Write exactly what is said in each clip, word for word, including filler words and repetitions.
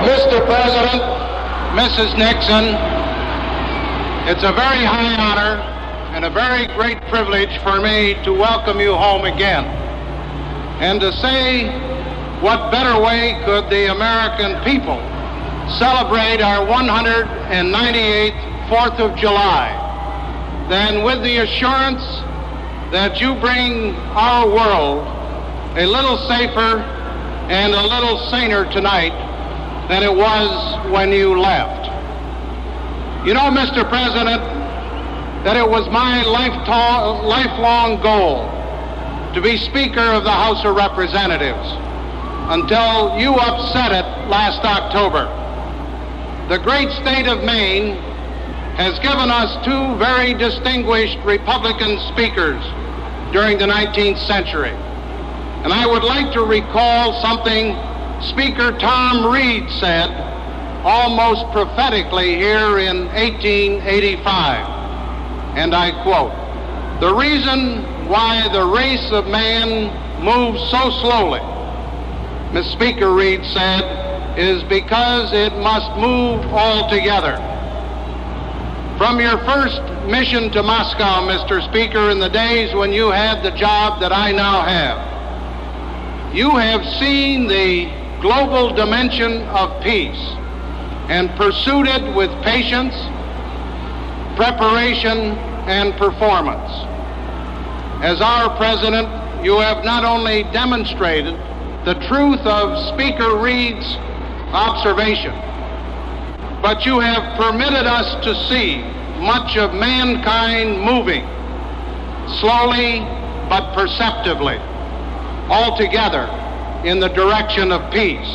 Mister President, Missus Nixon, it's a very high honor and a very great privilege for me to welcome you home again. And to say, what better way could the American people celebrate our one hundred ninety-eighth Fourth of July than with the assurance that you bring our world a little safer and a little saner tonight than it was when you left. You know, Mister President, that it was my lifetime, lifelong goal to be Speaker of the House of Representatives until you upset it last October. The great state of Maine has given us two very distinguished Republican speakers during the nineteenth century. And I would like to recall something Speaker Tom Reed said almost prophetically here in eighteen eighty-five. And I quote, "The reason why the race of man moves so slowly," Miz Speaker Reed said, "is because it must move all together." From your first mission to Moscow, Mister Speaker, in the days when you had the job that I now have, you have seen the global dimension of peace and pursued it with patience, preparation, and performance. As our president, you have not only demonstrated the truth of Speaker Reed's observation, but you have permitted us to see much of mankind moving slowly but perceptibly, all together in the direction of peace.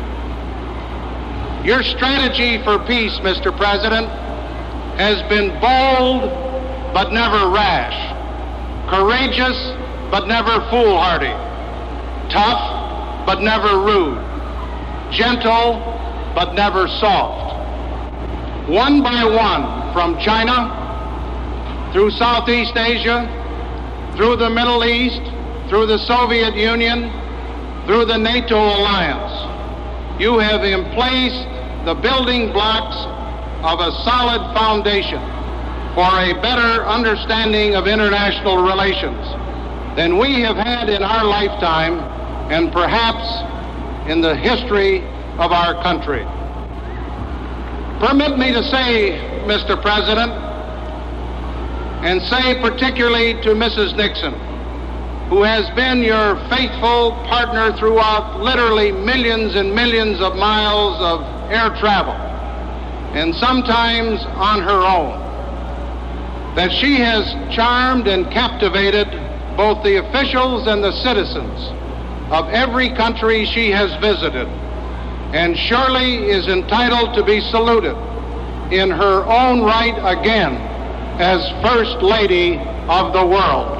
Your strategy for peace, Mister President, has been bold but never rash, courageous but never foolhardy, tough but never rude, gentle but never soft. One by one, from China, through Southeast Asia, through the Middle East, through the Soviet Union, through the NATO alliance, you have emplaced the building blocks of a solid foundation for a better understanding of international relations than we have had in our lifetime and perhaps in the history of our country. Permit me to say, Mister President, and say particularly to Missus Nixon, who has been your faithful partner throughout literally millions and millions of miles of air travel, and sometimes on her own, that she has charmed and captivated both the officials and the citizens of every country she has visited, and surely is entitled to be saluted in her own right again as First Lady of the world.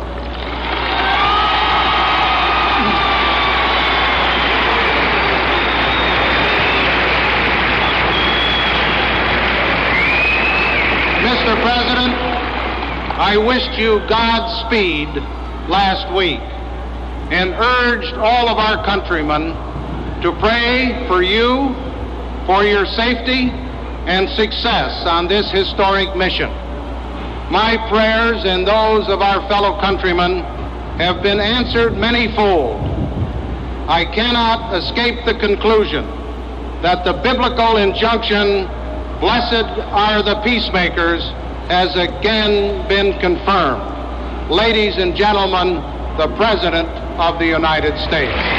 Mister President, I wished you Godspeed last week and urged all of our countrymen to pray for you, for your safety and success on this historic mission. My prayers and those of our fellow countrymen have been answered manyfold. I cannot escape the conclusion that the biblical injunction, "Blessed are the peacemakers," has again been confirmed. Ladies and gentlemen, the President of the United States.